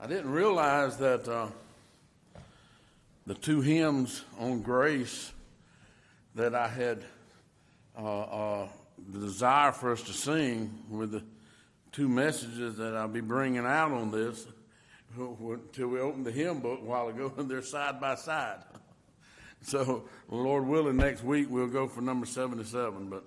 I didn't realize that the two hymns on grace that I had the desire for us to sing with the two messages that I'll be bringing out on this until we opened the hymn book a while ago, and they're side by side. So, Lord willing, next week we'll go for number 77. But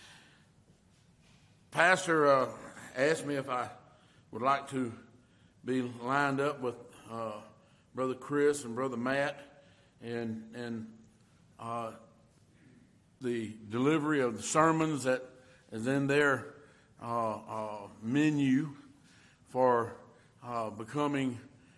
Pastor asked me if I would like to be lined up with Brother Chris and Brother Matt and the delivery of the sermons that is in their menu for becoming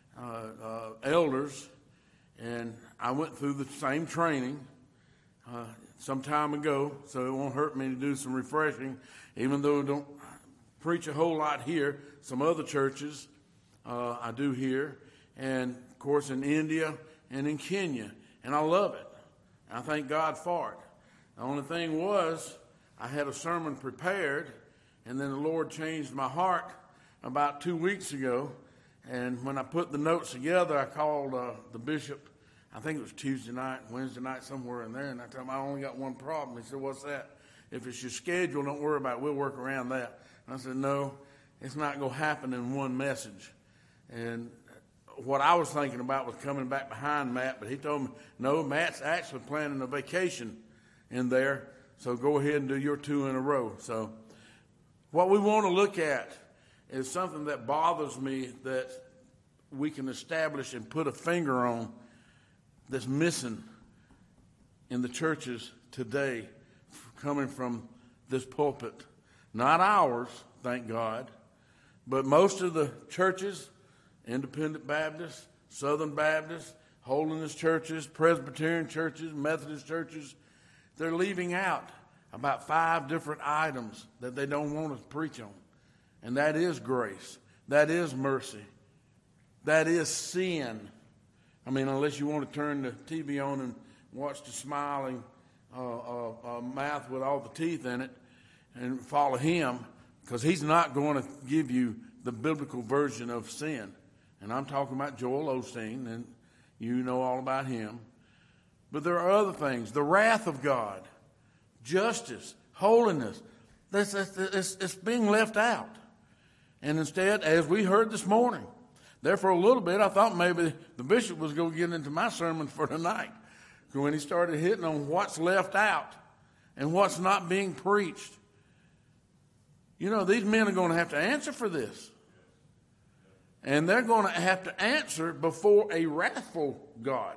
elders. And I went through the same training some time ago, so it won't hurt me to do some refreshing, even though I don't preach a whole lot here. Some other churches I do here, and of course in India and in Kenya, and I love it. I thank God for it. The only thing was I had a sermon prepared, and then the Lord changed my heart about 2 weeks ago. And when I put the notes together, I called the bishop. I think it was Tuesday night, Wednesday night, somewhere in there. And I told him I only got one problem. He said, "What's that?" "If it's your schedule, don't worry about it. We'll work around that." And I said, "No, it's not going to happen in one message." And what I was thinking about was coming back behind Matt. But he told me, "No, Matt's actually planning a vacation in there. So go ahead and do your two in a row." So what we want to look at is something that bothers me that we can establish and put a finger on that's missing in the churches today coming from this pulpit. Not ours, thank God, but most of the churches, Independent Baptists, Southern Baptists, Holiness churches, Presbyterian churches, Methodist churches, they're leaving out about 5 different items that they don't want to preach on. And that is grace. That is mercy. That is sin. I mean, unless you want to turn the TV on and watch the smiling mouth with all the teeth in it and follow him, because he's not going to give you the biblical version of sin. And I'm talking about Joel Osteen, and you know all about him. But there are other things. The wrath of God, justice, holiness, it's being left out. And instead, as we heard this morning, there for a little bit, I thought maybe the bishop was going to get into my sermon for tonight. When he started hitting on what's left out and what's not being preached. You know, these men are going to have to answer for this. And they're going to have to answer before a wrathful God.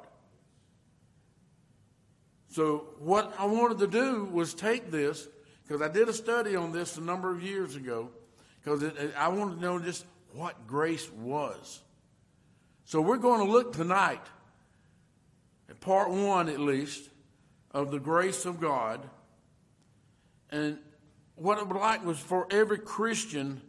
So what I wanted to do was take this, because I did a study on this a number of years ago, because I wanted to know just what grace was. So we're going to look tonight at part 1, at least, of the grace of God. And what I would like was for every Christian,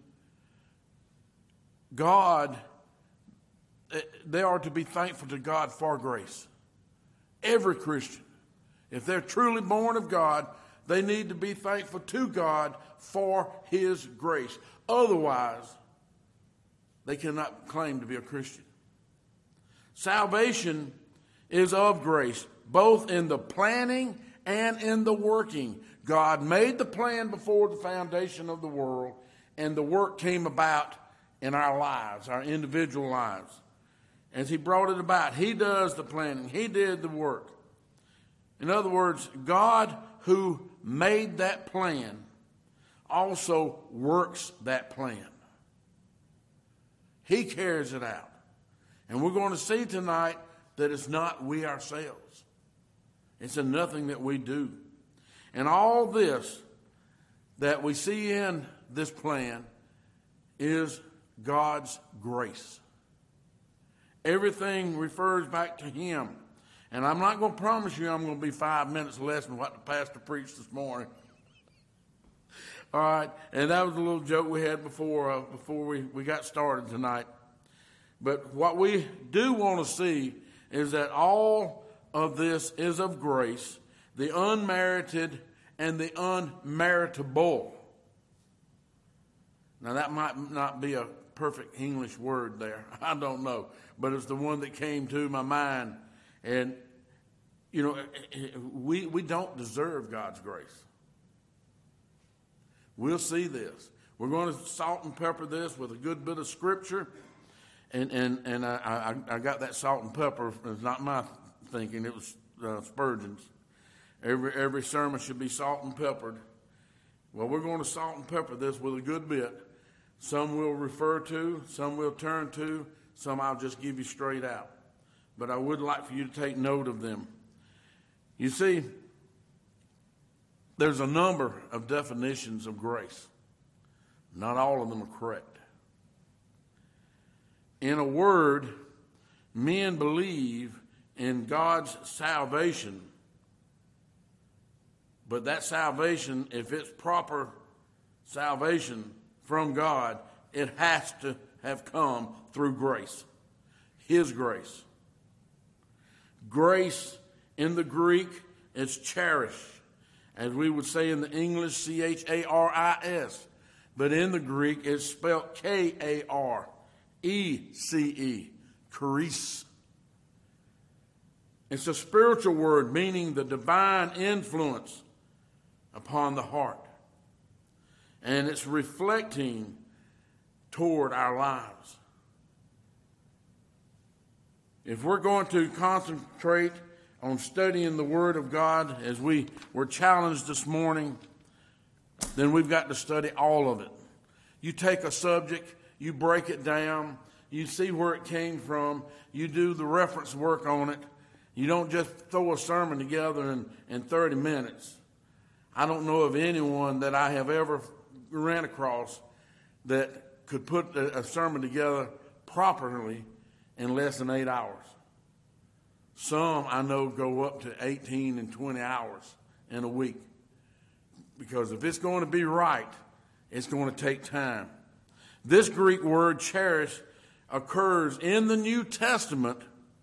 they are to be thankful to God for grace. Every Christian. If they're truly born of God, they need to be thankful to God for His grace. Otherwise, they cannot claim to be a Christian. Salvation is of grace, both in the planning and in the working. God made the plan before the foundation of the world, and the work came about in our lives, our individual lives. As He brought it about, He does the planning. He did the work. In other words, God who made that plan also works that plan. He carries it out. And we're going to see tonight that it's not we ourselves. It's a nothing that we do. And all this that we see in this plan is God's grace. Everything refers back to Him. And I'm not going to promise you I'm going to be 5 minutes less than what the pastor preached this morning. All right, and that was a little joke we had before we got started tonight. But what we do want to see is that all of this is of grace, the unmerited and the unmeritable. Now, that might not be a perfect English word there. I don't know. But it's the one that came to my mind. And, you know, we don't deserve God's grace. We'll see this. We're going to salt and pepper this with a good bit of scripture. And I got that salt and pepper. It's not my thinking. It was Spurgeon's. Every sermon should be salt and peppered. Well, we're going to salt and pepper this with a good bit. Some we'll refer to, some we'll turn to, some I'll just give you straight out. But I would like for you to take note of them. You see, there's a number of definitions of grace. Not all of them are correct. In a word, men believe in God's salvation, but that salvation, if it's proper salvation from God, it has to have come through grace, His grace. Grace in the Greek is charis, as we would say in the English, charis. But in the Greek, it's spelled Karece, charis. It's a spiritual word meaning the divine influence upon the heart. And it's reflecting toward our lives. If we're going to concentrate on studying the Word of God as we were challenged this morning, then we've got to study all of it. You take a subject, you break it down, you see where it came from, you do the reference work on it. You don't just throw a sermon together in 30 minutes. I don't know of anyone that I have ever ran across that could put a sermon together properly in less than 8 hours. Some I know go up to 18 and 20 hours in a week. Because if it's going to be right, it's going to take time. This Greek word, charis, occurs in the New Testament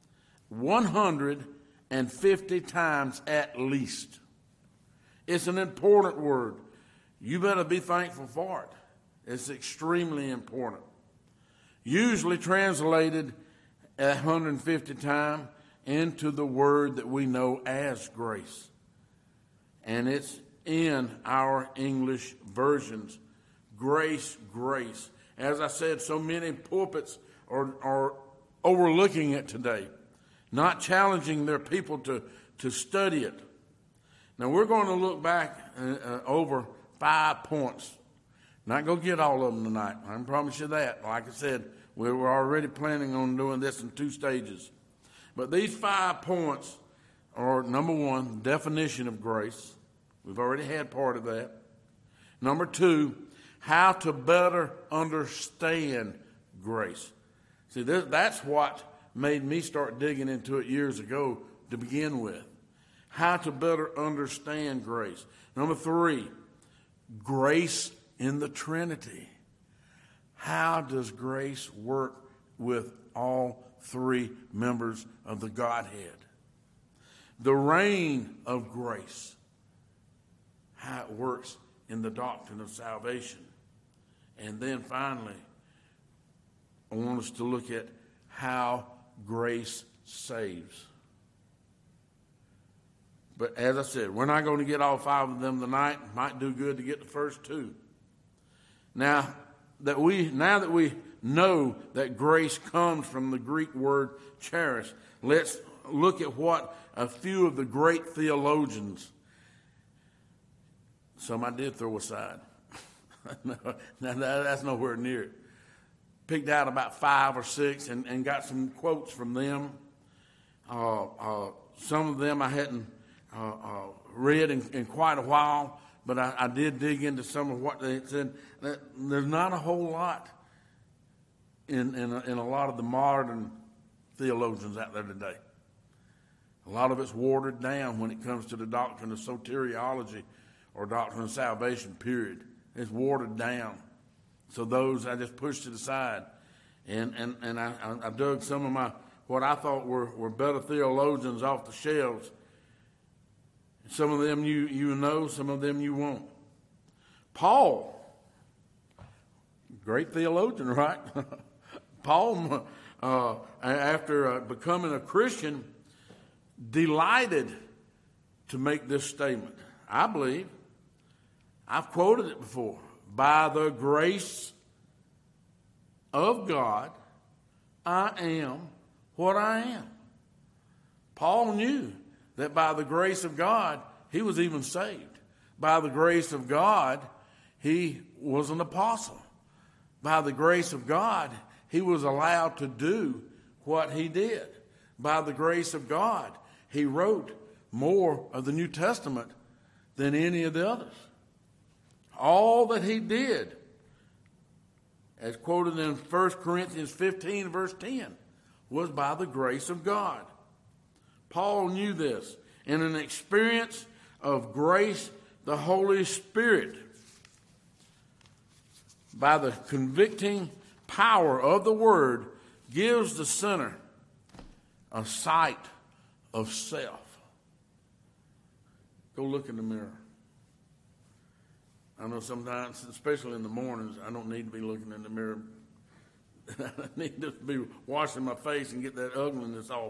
150 times at least. It's an important word. You better be thankful for it. It's extremely important. Usually translated 150 times into the word that we know as grace. And it's in our English versions. Grace, grace. As I said, so many pulpits are overlooking it today, not challenging their people to study it. Now, we're going to look back over 5 points. Not going to get all of them tonight. I can promise you that. Like I said, we were already planning on doing this in 2 stages. But these 5 points are, number 1, definition of grace. We've already had part of that. Number 2, how to better understand grace. See, that's what made me start digging into it years ago to begin with. How to better understand grace. Number 3, grace in the Trinity. How does grace work with all 3 members of the Godhead? The reign of grace. How it works in the doctrine of salvation. And then finally, I want us to look at how grace saves. But as I said, we're not going to get all 5 of them tonight. Might do good to get the first 2. Now that we know that grace comes from the Greek word charis, let's look at what a few of the great theologians, some I did throw aside. No, that's nowhere near it. Picked out about 5 or 6 and got some quotes from them. Some of them I hadn't read in quite a while, but I did dig into some of what they said. There's not a whole lot in a lot of the modern theologians out there today. A lot of it's watered down when it comes to the doctrine of soteriology or doctrine of salvation, period. It's watered down. So those, I just pushed it aside. And I dug some of what I thought were better theologians off the shelves. Some of them you know, some of them you won't. Paul, Great theologian, right? Paul, after becoming a Christian, delighted to make this statement. I believe, I've quoted it before, by the grace of God, I am what I am. Paul knew that by the grace of God, he was even saved. By the grace of God, he was an apostle. By the grace of God, he was allowed to do what he did. By the grace of God, he wrote more of the New Testament than any of the others. All that he did, as quoted in 1 Corinthians 15, verse 10, was by the grace of God. Paul knew this. In an experience of grace, the Holy Spirit, by the convicting power of the Word, gives the sinner a sight of self. Go look in the mirror. I know sometimes, especially in the mornings, I don't need to be looking in the mirror. I need to be washing my face and get that ugliness off.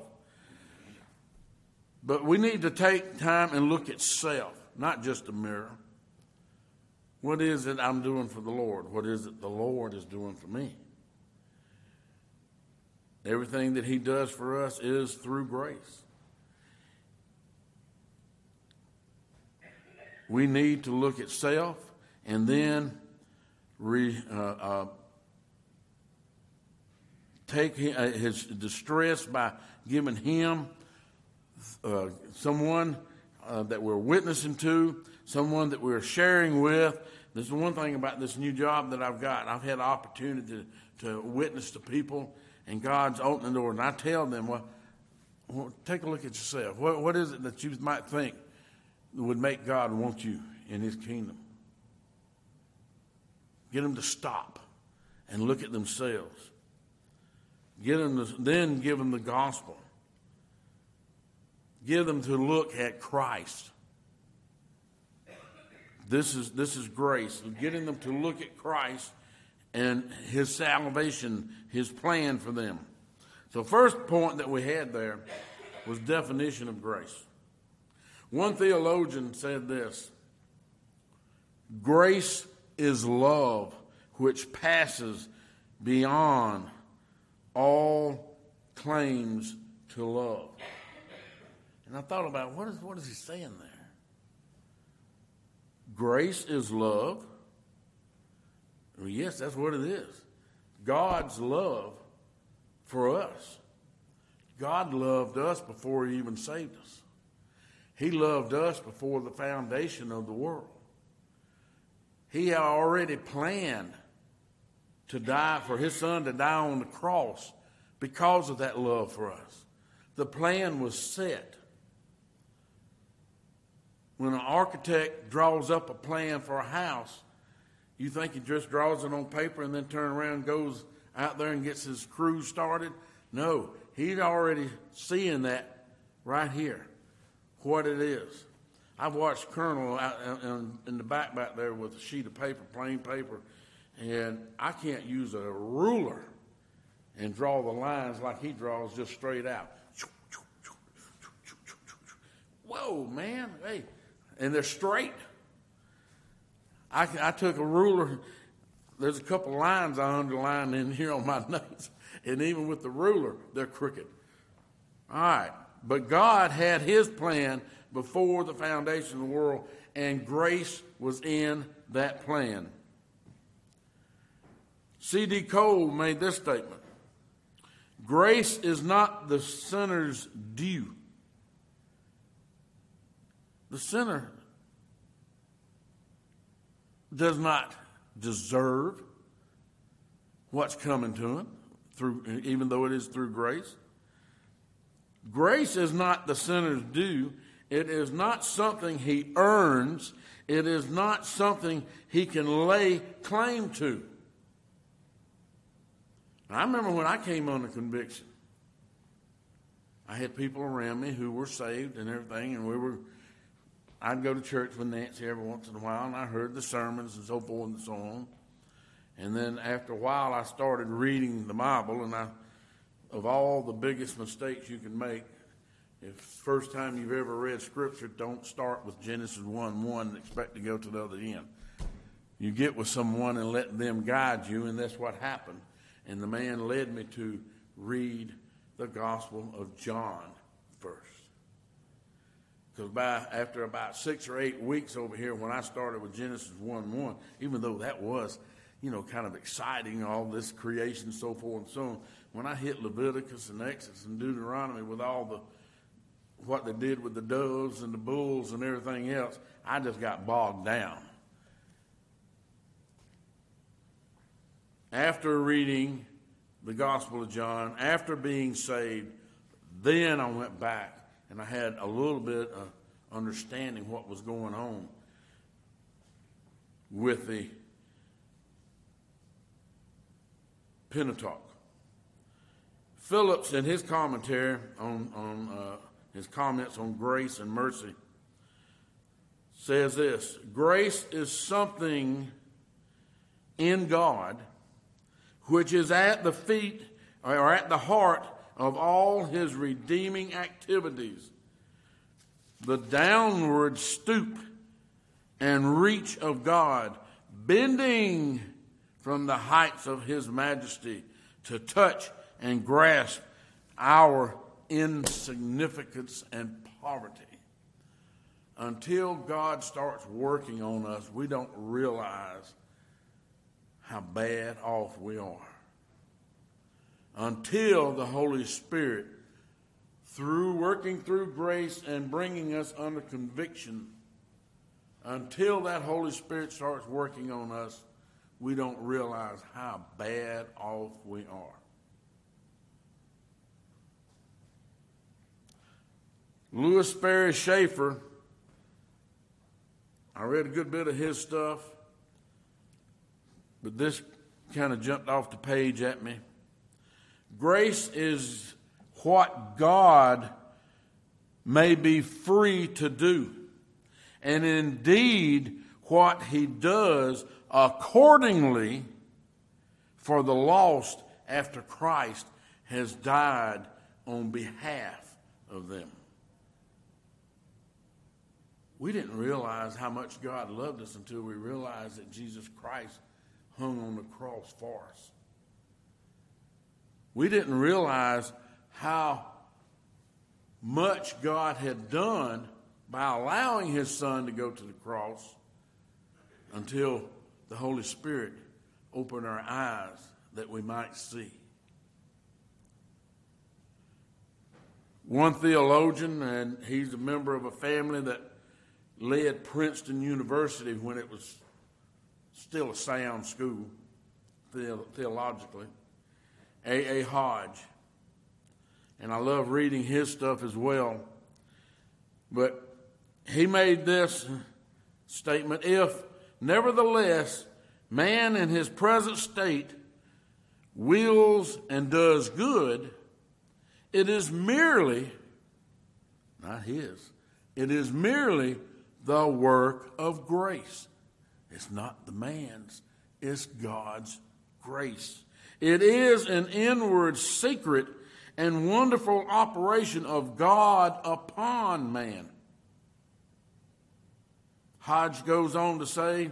But we need to take time and look at self, not just a mirror. What is it I'm doing for the Lord? What is it the Lord is doing for me? Everything that he does for us is through grace. We need to look at self and then take his distress by giving him someone that we're witnessing to, someone that we're sharing with. This is one thing about this new job that I've got. I've had the opportunity to witness to people, and God's opening the door. And I tell them, well, take a look at yourself. What is it that you might think would make God want you in his kingdom? Get them to stop and look at themselves. Then give them the gospel. Give them to look at Christ. This is grace. Getting them to look at Christ and his salvation, his plan for them. So first point that we had there was definition of grace. One theologian said this: grace is love which passes beyond all claims to love. And I thought about what is he saying there? Grace is love. Well, yes, that's what it is. God's love for us. God loved us before he even saved us. He loved us before the foundation of the world. He had already planned to die, for his son to die on the cross because of that love for us. The plan was set. When an architect draws up a plan for a house, you think he just draws it on paper and then turns around and goes out there and gets his crew started? No, he's already seeing that right here, what it is. I've watched Colonel out in the back there with a sheet of paper, plain paper, and I can't use a ruler and draw the lines like he draws just straight out. Whoa, man, hey. And they're straight. I took a ruler. There's a couple lines I underlined in here on my notes. And even with the ruler, they're crooked. All right. But God had his plan before the foundation of the world, and grace was in that plan. C.D. Cole made this statement: grace is not the sinner's due. The sinner does not deserve what's coming to him, even though it is through grace. Grace is not the sinner's due. It is not something he earns. It is not something he can lay claim to. I remember when I came under conviction, I had people around me who were saved and everything, and I'd go to church with Nancy every once in a while, and I heard the sermons and so forth and so on. And then after a while, I started reading the Bible, and of all the biggest mistakes you can make, if first time you've ever read Scripture, don't start with Genesis 1:1 and expect to go to the other end. You get with someone and let them guide you, and that's what happened. And the man led me to read the Gospel of John first. Because after about 6 or 8 weeks over here, when I started with Genesis 1:1, even though that was, kind of exciting, all this creation, so forth and so on, when I hit Leviticus and Exodus and Deuteronomy with all what they did with the doves and the bulls and everything else, I just got bogged down. After reading the Gospel of John, after being saved, then I went back and I had a little bit of understanding what was going on with the Pentateuch. Phillips, in his commentary on his comments on grace and mercy, says this: grace is something in God which is at the feet or at the heart of all his redeeming activities. The downward stoop and reach of God, bending from the heights of his majesty to touch and grasp our insignificance and poverty. Until God starts working on us, we don't realize how bad off we are. Until the Holy Spirit, working through grace and bringing us under conviction, until that Holy Spirit starts working on us, we don't realize how bad off we are. Louis Sperry Schaefer, I read a good bit of his stuff, but this kind of jumped off the page at me. Grace is what God may be free to do, and indeed what he does accordingly for the lost after Christ has died on behalf of them. We didn't realize how much God loved us until we realized that Jesus Christ hung on the cross for us. We didn't realize how much God had done by allowing his Son to go to the cross until the Holy Spirit opened our eyes that we might see. One theologian, and he's a member of a family that led Princeton University when it was still a sound school, theologically, A.A. Hodge. And I love reading his stuff as well. But he made this statement: if, nevertheless, man in his present state wills and does good, it is merely, not his, it is merely the work of grace. It's not the man's, it's God's grace. It is an inward, secret, and wonderful operation of God upon man. Hodge goes on to say,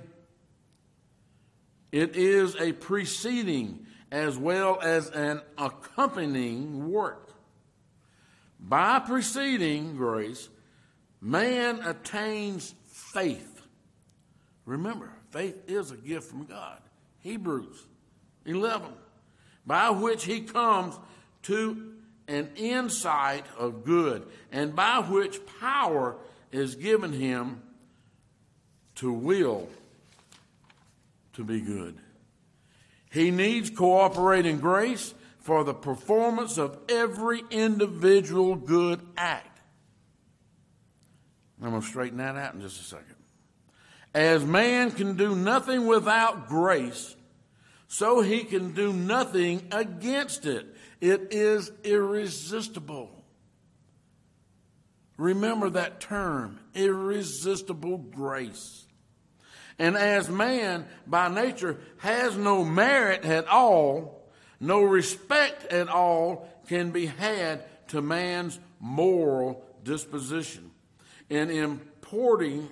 it is a preceding as well as an accompanying work. By preceding grace, man attains faith. Remember, faith is a gift from God. Hebrews 11. By which he comes to an insight of good, and by which power is given him to will to be good. He needs cooperating grace for the performance of every individual good act. I'm going to straighten that out in just a second. As man can do nothing without grace, so he can do nothing against it. It is irresistible. Remember that term, irresistible grace. And as man by nature has no merit at all, no respect at all can be had to man's moral disposition. In imparting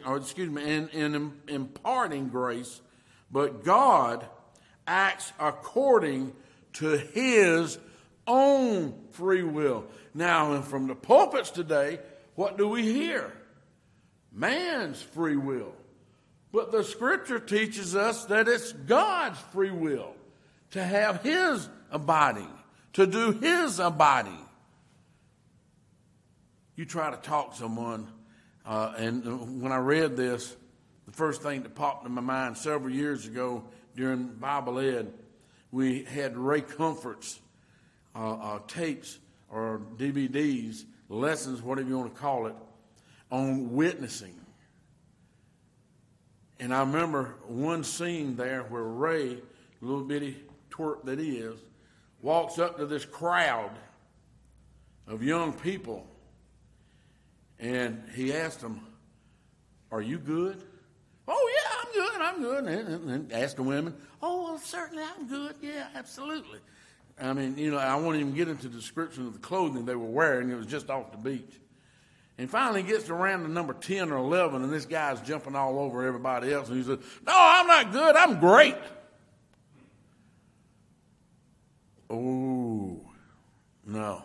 grace, but God acts according to his own free will. Now, and from the pulpits today, what do we hear? Man's free will. But the scripture teaches us that it's God's free will to have his abiding, to do his abiding. You try to talk to someone, and when I read this, the first thing that popped in my mind several years ago during Bible Ed, we had Ray Comfort's tapes or DVDs, lessons, whatever you want to call it, on witnessing. And I remember one scene there where Ray, little bitty twerp that he is, walks up to this crowd of young people, and he asked them, "Are you good?" "Oh, yeah, I'm good. And asked the women, "Oh, well, certainly I'm good. Yeah, absolutely." I mean, I won't even get into the description of the clothing they were wearing. It was just off the beach. And finally gets around to number 10 or 11, and this guy's jumping all over everybody else. And he says, "No, I'm not good. I'm great." Oh, no.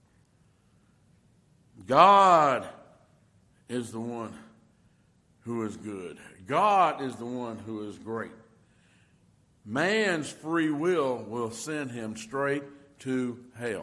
God is the one who is good. God is the one who is great. Man's free will send him straight to hell.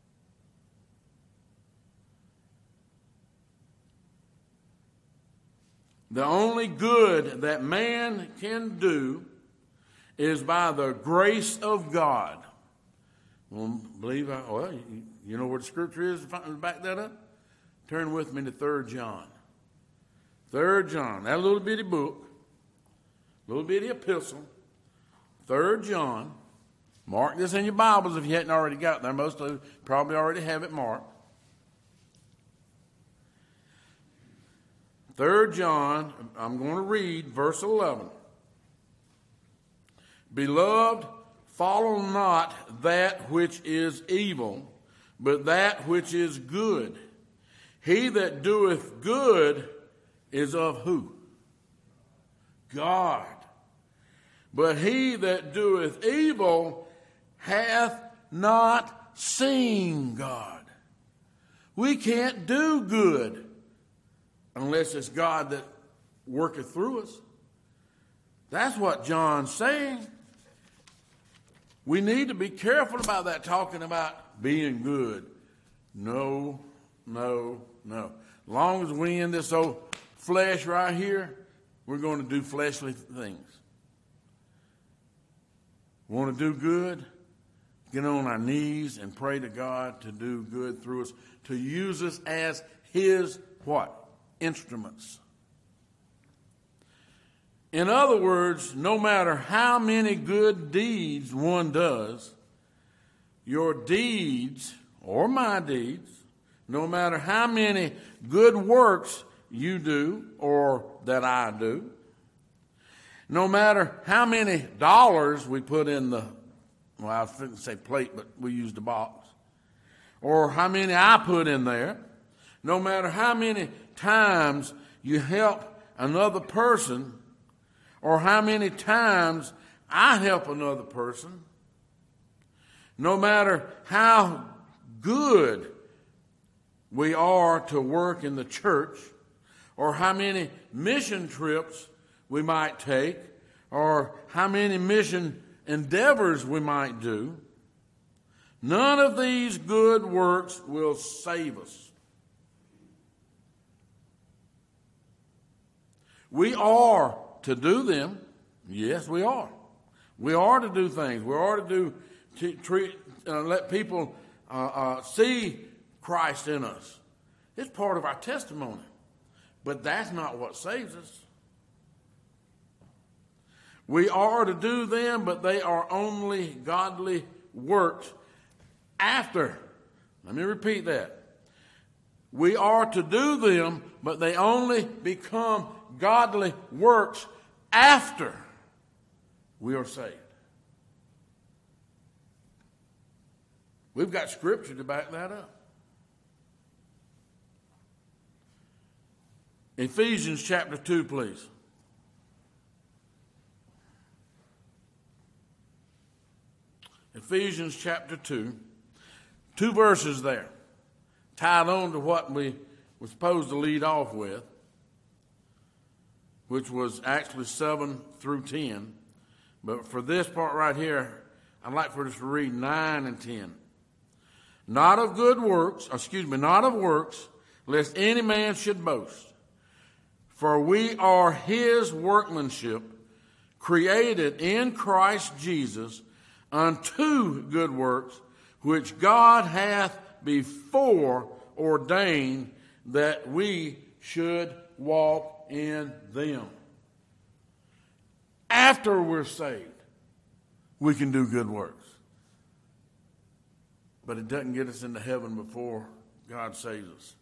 The only good that man can do is by the grace of God. Well, you know where the scripture is to back that up? Turn with me to 3 John. 3 John, that little bitty book, little bitty epistle. 3 John. Mark this in your Bibles if you hadn't already got there. Most of you probably already have it marked. 3 John, I'm going to read verse 11. "Beloved, follow not that which is evil, but that which is good. He that doeth good is of who? God. But he that doeth evil hath not seen God." We can't do good unless it's God that worketh through us. That's what John's saying. We need to be careful about that, talking about being good. No. As long as we in this old flesh right here, we're going to do fleshly things. Want to do good? Get on our knees and pray to God to do good through us, to use us as his what? Instruments. In other words, no matter how many good deeds one does, your deeds or my deeds, no matter how many good works you do or that I do, no matter how many dollars we put in the, I was going to say plate, but we use the box, or how many I put in there, no matter how many times you help another person, or how many times I help another person, no matter how good we are to work in the church, or how many mission trips we might take, or how many mission endeavors we might do, none of these good works will save us. We are to do them. Yes, we are. We are to do things. We are to let people see Christ in us. It's part of our testimony. But that's not what saves us. We are to do them, but they are only godly works after. Let me repeat that. We are to do them, but they only become godly works after we are saved. We've got scripture to back that up. Ephesians chapter 2, please. Ephesians chapter 2. 2 verses there. Tied on to what we were supposed to lead off with, which was actually 7 through 10. But for this part right here, I'd like for us to read 9 and 10. Not of works, lest any man should boast. For we are his workmanship, created in Christ Jesus unto good works, which God hath before ordained that we should walk in them. After we're saved, we can do good works. But it doesn't get us into heaven before God saves us.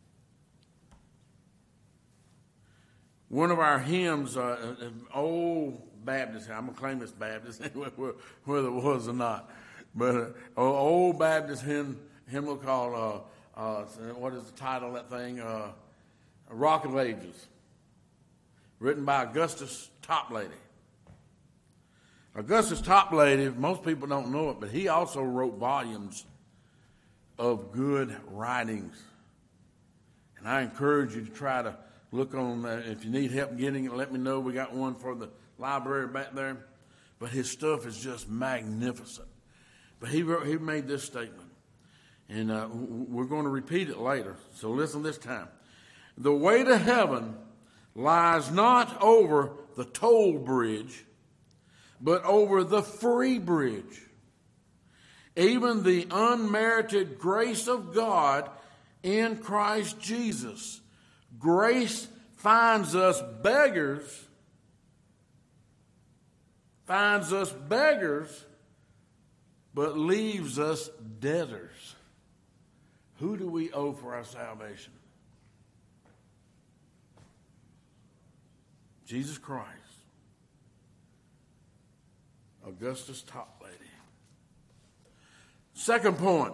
One of our hymns, old Baptist, I'm going to claim it's Baptist, whether it was or not, but an old Baptist hymn called, what is the title of that thing? Rock of Ages, written by Augustus Toplady. Augustus Toplady, most people don't know it, but he also wrote volumes of good writings. And I encourage you to try to look on that. If you need help getting it, let me know. We got one for the library back there. But his stuff is just magnificent. But he made this statement. And we're going to repeat it later. So listen this time. The way to heaven lies not over the toll bridge, but over the free bridge. Even the unmerited grace of God in Christ Jesus. Grace finds us beggars, but leaves us debtors. Who do we owe for our salvation? Jesus Christ. Augustus Toplady. Second point.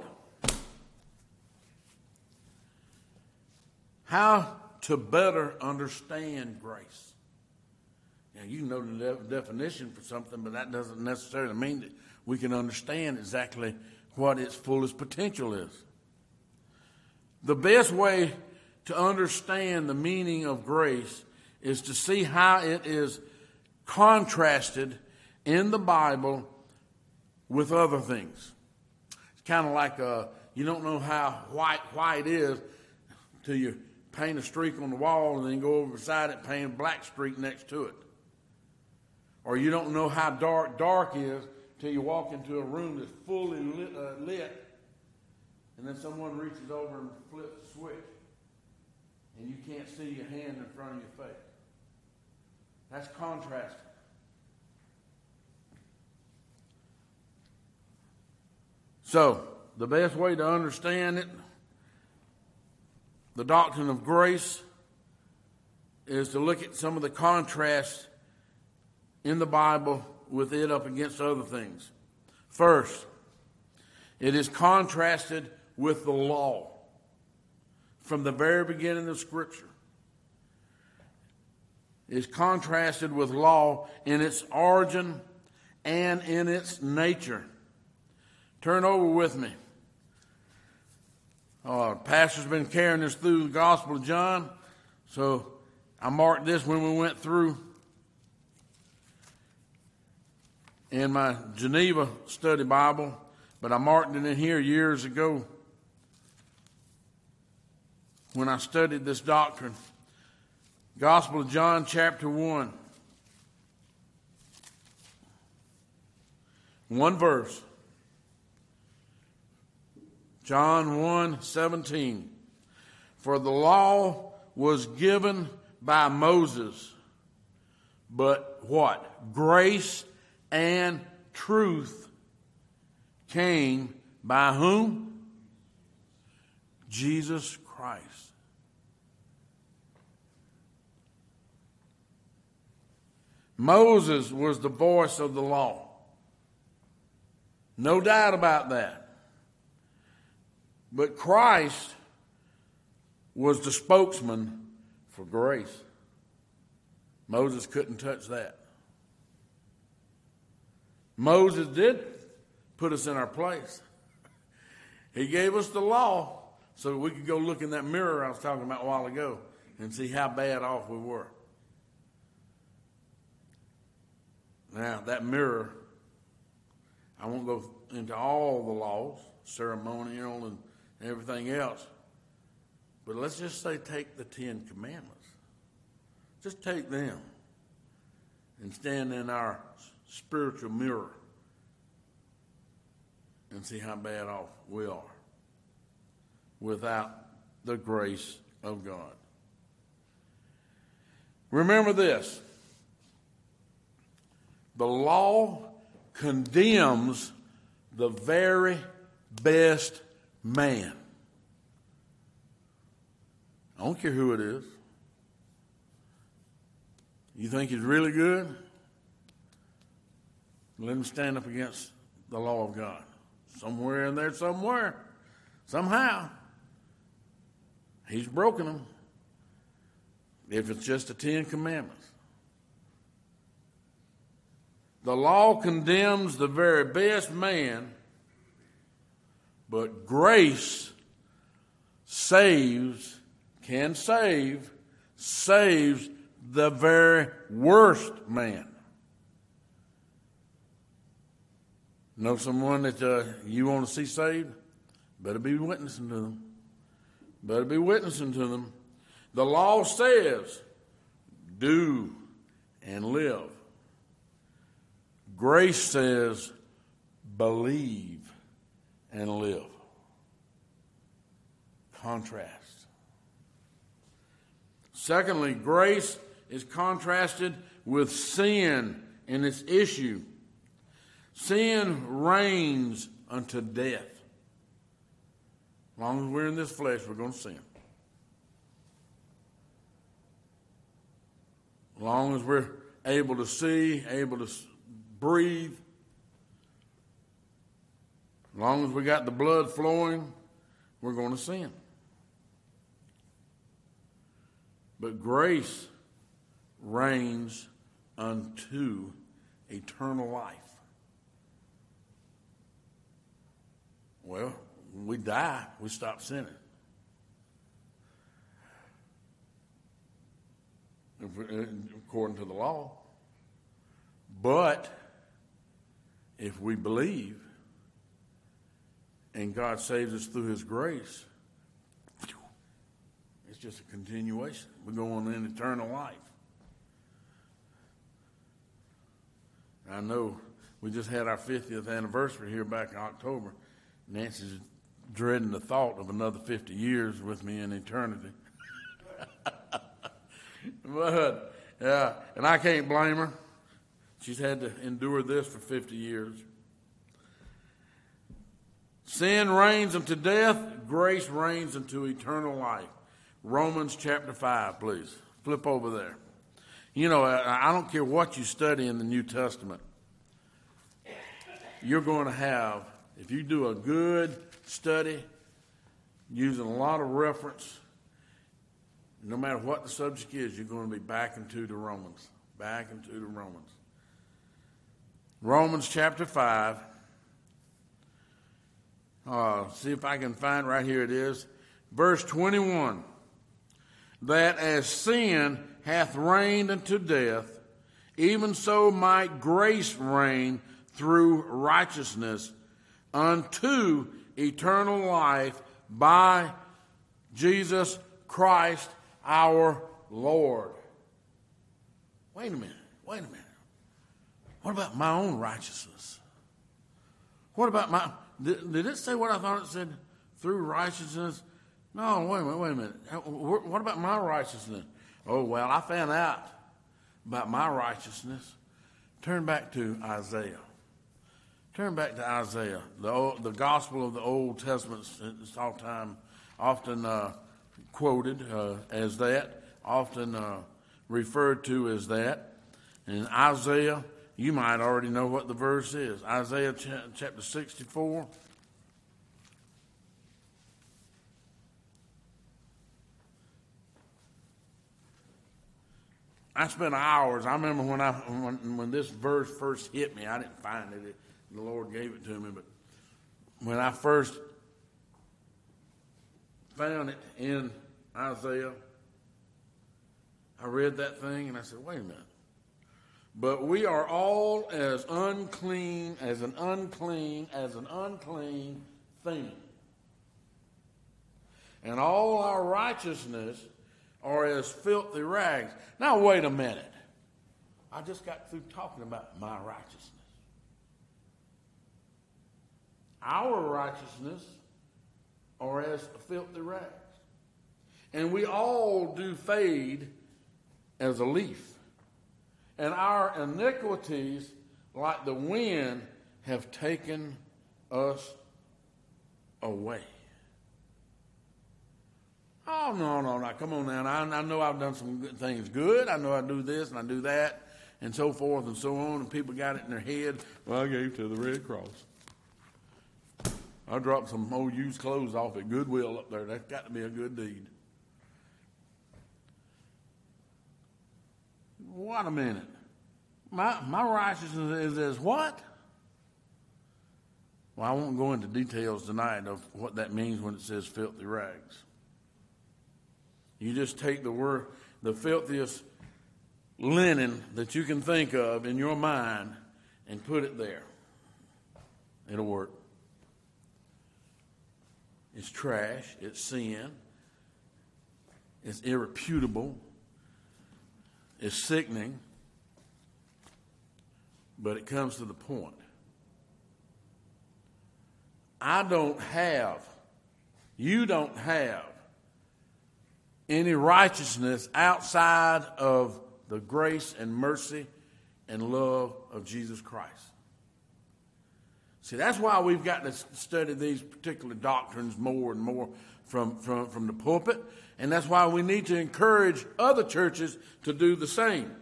How to better understand grace. Now, you know the definition for something, but that doesn't necessarily mean that we can understand exactly what its fullest potential is. The best way to understand the meaning of grace is to see how it is contrasted in the Bible with other things. It's kind of like you don't know how white is till you paint a streak on the wall and then go over beside it and paint a black streak next to it. Or you don't know how dark is till you walk into a room that's fully lit and then someone reaches over and flips the switch and you can't see your hand in front of your face. That's contrasting. So, the best way to understand it, the doctrine of grace, is to look at some of the contrasts in the Bible with it up against other things. First, it is contrasted with the law from the very beginning of Scripture. It is contrasted with law in its origin and in its nature. Turn over with me. Pastor's been carrying us through the Gospel of John, so I marked this when we went through in my Geneva study Bible, but I marked it in here years ago when I studied this doctrine. Gospel of John, chapter 1. One verse. John 1:17. For the law was given by Moses, but what? Grace and truth came by whom? Jesus Christ. Moses was the voice of the law. No doubt about that. But Christ was the spokesman for grace. Moses couldn't touch that. Moses did put us in our place. He gave us the law so that we could go look in that mirror I was talking about a while ago and see how bad off we were. Now, that mirror, I won't go into all the laws, ceremonial and everything else, but let's just say take the 10 Commandments. Just take them and stand in our spiritual mirror and see how bad off we are without the grace of God. Remember this. The law condemns the very best man. I don't care who it is. You think he's really good? Let him stand up against the law of God. Somewhere in there, somehow, he's broken them. If it's just the 10 Commandments. The law condemns the very best man, but grace saves the very worst man. Know someone that you want to see saved? Better be witnessing to them. The law says, do and live. Grace says, believe and live. Contrast. Secondly, grace is contrasted with sin in its issue. Sin reigns unto death. As long as we're in this flesh, we're going to sin. As long as we're able to see, able to breathe, as long as we got the blood flowing, we're going to sin. But grace reigns unto eternal life. Well, when we die, we stop sinning. According to the law. But if we believe and God saves us through his grace, it's just a continuation. We're going in eternal life. I know we just had our 50th anniversary here back in October. Nancy's dreading the thought of another 50 years with me in eternity. But, yeah, and I can't blame her. She's had to endure this for 50 years. Sin reigns unto death, grace reigns unto eternal life. Romans chapter 5, please. Flip over there. You know, I don't care what you study in the New Testament. You're going to have, if you do a good study, using a lot of reference, no matter what the subject is, you're going to be back into the Romans. Romans chapter 5. See if I can find right here it is. Verse 21. That as sin hath reigned unto death, even so might grace reign through righteousness unto eternal life by Jesus Christ our Lord. Wait a minute. What about my own righteousness? What about my... Did it say what I thought it said? Through righteousness? No, wait a minute. What about my righteousness? Oh, well, I found out about my righteousness. Turn back to Isaiah. The gospel of the Old Testament is often quoted as that, often referred to as that. In Isaiah, you might already know what the verse is. Isaiah chapter 64. I spent hours. I remember when this verse first hit me. I didn't find it. The Lord gave it to me. But when I first found it in Isaiah, I read that thing and I said, wait a minute. But we are all as unclean as an unclean thing. And all our righteousness are as filthy rags. Now, wait a minute. I just got through talking about my righteousness. Our righteousness are as filthy rags. And we all do fade as a leaf. And our iniquities, like the wind, have taken us away. Oh, no. Come on now. I know I've done some good things good. I know I do this and I do that and so forth and so on. And people got it in their head. Well, I gave to the Red Cross. I dropped some old used clothes off at Goodwill up there. That's got to be a good deed. Wait a minute. My righteousness is as what? Well, I won't go into details tonight of what that means when it says filthy rags. You just take the word, the filthiest linen that you can think of in your mind and put it there. It'll work. It's trash. It's sin. It's irreputable. It's sickening. But it comes to the point. You don't have any righteousness outside of the grace and mercy and love of Jesus Christ. See, that's why we've got to study these particular doctrines more and more from the pulpit, and that's why we need to encourage other churches to do the same.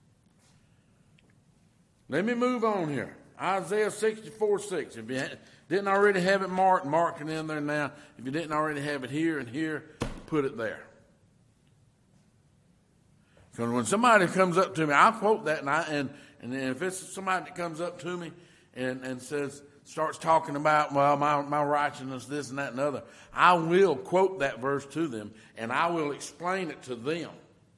Let me move on here. Isaiah 64:6. If you didn't already have it marked, mark it in there now. If you didn't already have it here and here, put it there. Because when somebody comes up to me, I'll quote that, and if it's somebody that comes up to me and starts talking about, well, my righteousness, this and that and the other, I will quote that verse to them, and I will explain it to them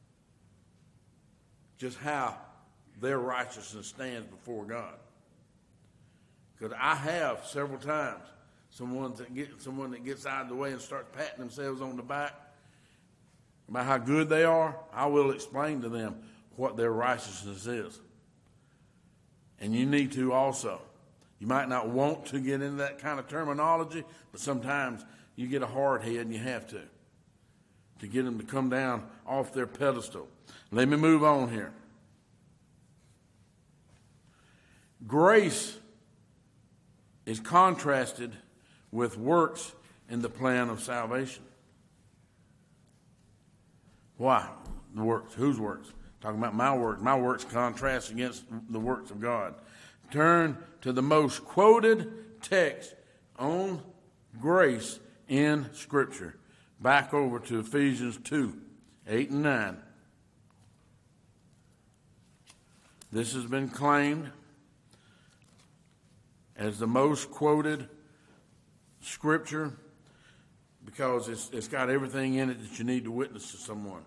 just how their righteousness stands before God. Because I have several times someone that gets out of the way and starts patting themselves on the back about how good they are. I will explain to them what their righteousness is. And you need to also. You might not want to get into that kind of terminology, but sometimes you get a hard head and you have to get them to come down off their pedestal. Let me move on here. Grace is contrasted with works in the plan of salvation. Why? The works. Whose works? Talking about my works. My works contrast against the works of God. Turn to the most quoted text on grace in Scripture. Back over to Ephesians 2:8 and 9. This has been claimed as the most quoted Scripture because it's got everything in it that you need to witness to someone.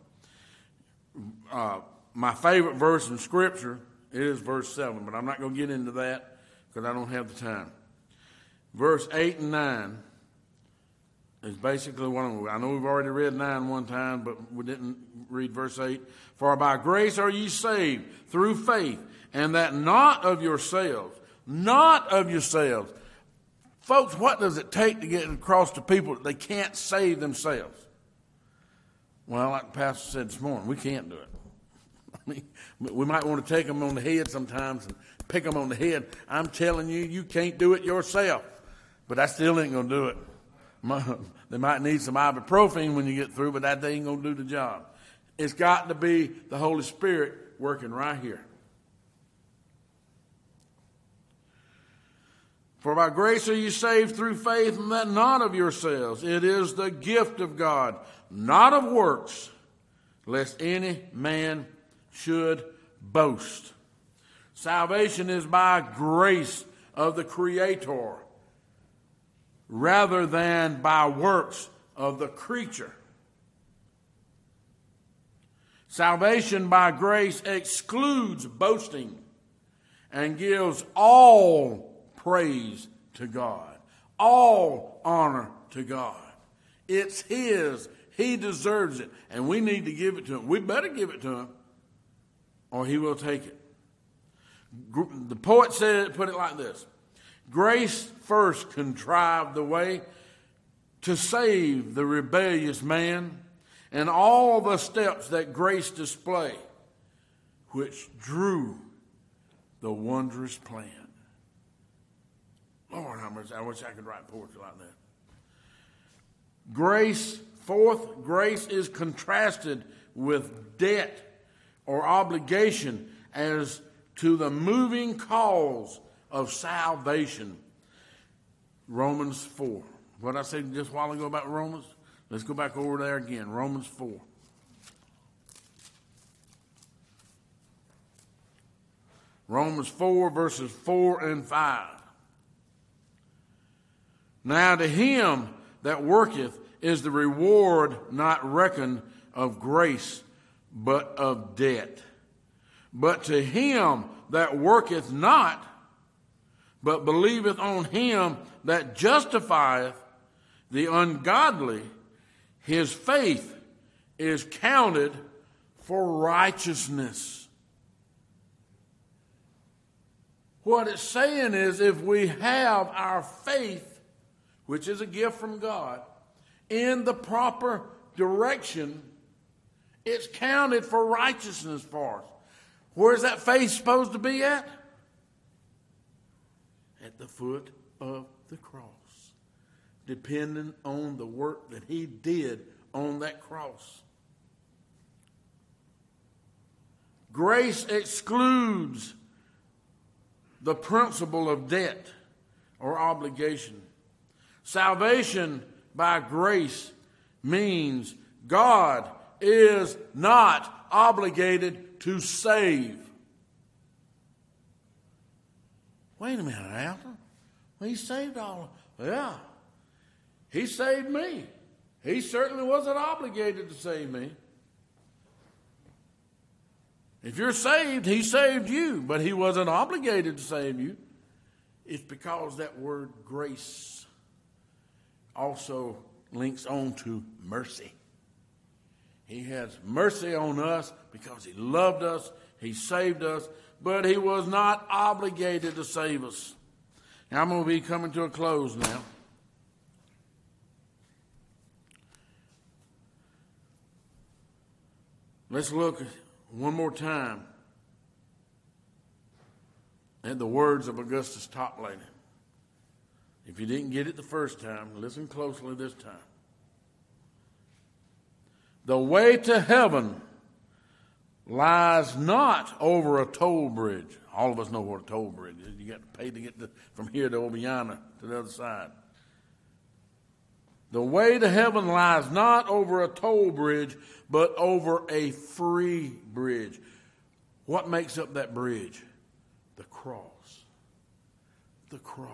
My favorite verse in Scripture is verse 7, but I'm not going to get into that because I don't have the time. Verse 8 and 9 is basically one of them. I know we've already read 9 one time, but we didn't read verse 8. For by grace are ye saved through faith, and that not of yourselves. Not of yourselves. Folks, what does it take to get across to people that they can't save themselves? Well, like the pastor said this morning, we can't do it. I mean, we might want to take them on the head sometimes and pick them on the head. I'm telling you, you can't do it yourself. But that still ain't going to do it. They might need some ibuprofen when you get through, but that ain't going to do the job. It's got to be the Holy Spirit working right here. For by grace are you saved through faith, and that not of yourselves. It is the gift of God, not of works, lest any man should boast. Salvation is by grace of the Creator, rather than by works of the creature. Salvation by grace excludes boasting and gives all praise to God, all honor to God. It's His. He deserves it, and we need to give it to Him. We better give it to Him, or He will take it. The poet put it like this: grace first contrived the way to save the rebellious man, and all the steps that grace display, which drew the wondrous plan. Lord, how much I wish I could write poetry like that. Fourth, grace is contrasted with debt or obligation as to the moving cause of salvation. Romans 4. What I said just a while ago about Romans, let's go back over there again. Romans 4. Romans 4, verses 4 and 5. Now to him that worketh is the reward not reckoned of grace, but of debt. But to him that worketh not, but believeth on him that justifieth the ungodly, his faith is counted for righteousness. What it's saying is, if we have our faith, which is a gift from God, in the proper direction, it's counted for righteousness for us. Where's that faith supposed to be at? At the foot of the cross, depending on the work that He did on that cross. Grace excludes the principle of debt or obligation. Salvation by grace means God is not obligated to save. Wait a minute, Alton. He saved all. Yeah, He saved me. He certainly wasn't obligated to save me. If you're saved, He saved you, but He wasn't obligated to save you. It's because that word grace also links on to mercy. He has mercy on us because He loved us, He saved us, but He was not obligated to save us. Now, I'm going to be coming to a close now. Let's look one more time at the words of Augustus Toplady. If you didn't get it the first time, listen closely this time. The way to heaven lies not over a toll bridge. All of us know what a toll bridge is. You got to pay to get from here to over yonder to the other side. The way to heaven lies not over a toll bridge, but over a free bridge. What makes up that bridge? The cross. The cross.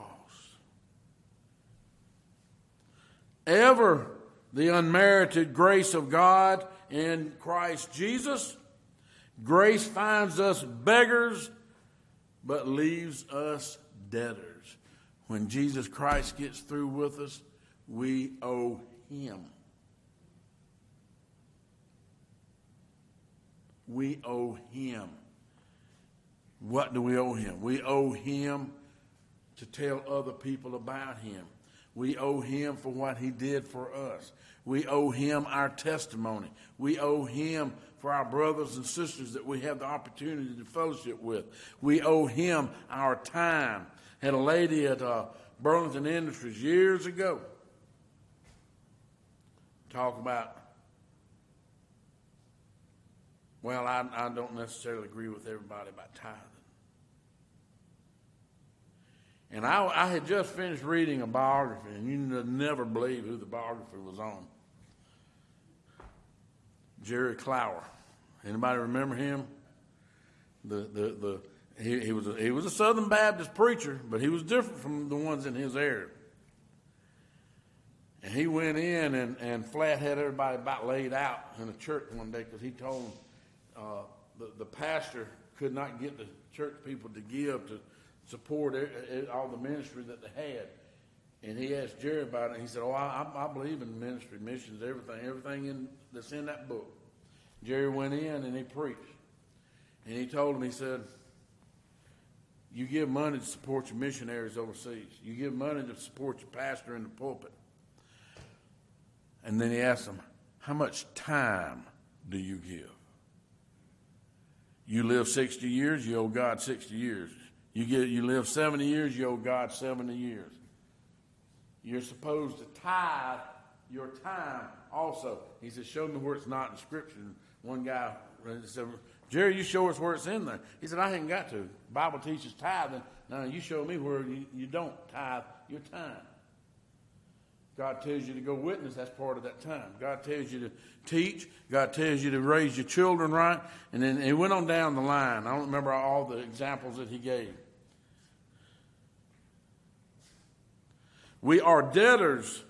Ever the unmerited grace of God in Christ Jesus, grace finds us beggars, but leaves us debtors. When Jesus Christ gets through with us, we owe Him. We owe Him. What do we owe Him? We owe Him to tell other people about Him. We owe Him for what He did for us. We owe Him our testimony. We owe Him for our brothers and sisters that we have the opportunity to fellowship with. We owe Him our time. Had a lady at Burlington Industries years ago talk about, well, I don't necessarily agree with everybody about tithing. And I had just finished reading a biography, and you'd never believe who the biography was on. Jerry Clower. Anybody remember him? He was a Southern Baptist preacher, but he was different from the ones in his area. And he went in and flat had everybody about laid out in the church one day because he told the pastor could not get the church people to give to support all the ministry that they had. And he asked Jerry about it, and he said, I believe in ministry, missions, everything that's in that book. Jerry went in and he preached. And he told him, he said, you give money to support your missionaries overseas. You give money to support your pastor in the pulpit. And then he asked him, how much time do you give? You live 60 years, you owe God 60 years. You live 70 years, you owe God 70 years. You're supposed to tithe your time also. He said, show me where it's not in Scripture. And one guy said, Jerry, you show us where it's in there. He said, I ain't got to. The Bible teaches tithing. Now you show me where you don't tithe your time. God tells you to go witness, that's part of that time. God tells you to teach. God tells you to raise your children right. And then he went on down the line. I don't remember all the examples that he gave. We are debtors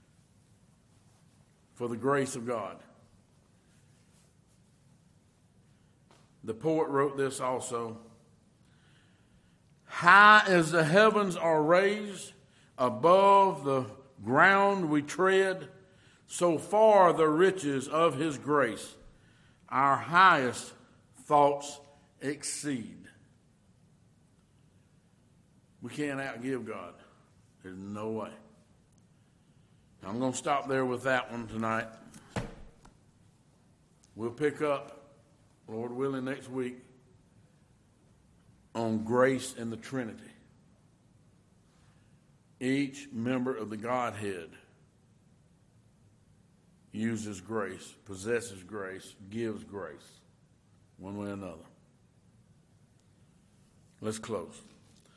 for the grace of God. The poet wrote this also. High as the heavens are raised above the ground we tread, so far the riches of his grace our highest thoughts exceed. We can't outgive God. There's no way. I'm going to stop there with that one tonight. We'll pick up, Lord willing, next week on grace and the Trinity. Each member of the Godhead uses grace, possesses grace, gives grace, one way or another. Let's close.